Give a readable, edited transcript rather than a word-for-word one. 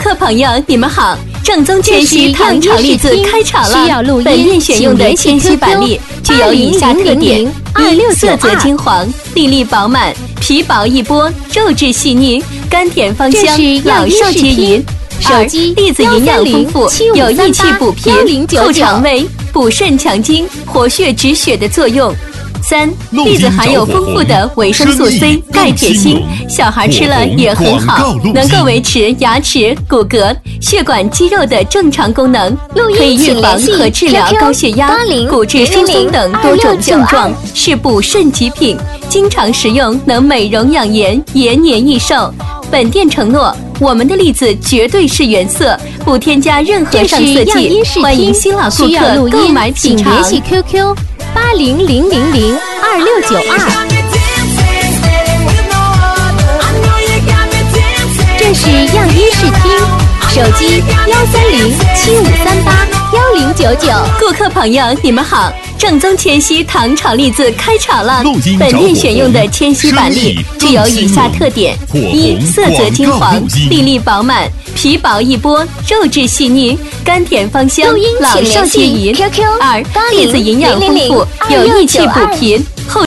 客朋友，你们好！正宗千禧糖炒栗子开炒了。本店选用的千禧板栗具有以下特点：一、色泽金黄，粒粒饱满，皮薄一剥，肉质细腻，甘甜芳香，老少皆宜。二、栗子营养丰富，有益气补脾、促肠胃、补肾强筋、活血止血的作用。三、栗子含有丰富的维生素 C、钙、铁、锌，小孩吃了也很好，能够维持牙齿、骨骼、血管、肌肉的正常功能，可以预防和治疗高血压、骨质疏松等多种症状，是补肾极品。经常食用能美容养颜、延年益寿。本店承诺，我们的栗子绝对是原色，不添加任何上色剂。欢迎新老顾客购买品尝。 联系 QQ8000026992。这是样衣视听，手机13075381099。 顾客朋友，你们好！正宗千禧糖炒栗子开炒了。本店选用的千禧板栗具有以下特点：一、色泽金黄，粒粒饱满，皮薄一剥，肉质细腻，甘甜芳香，老少皆宜。二、栗子营养丰富，有益气补脾、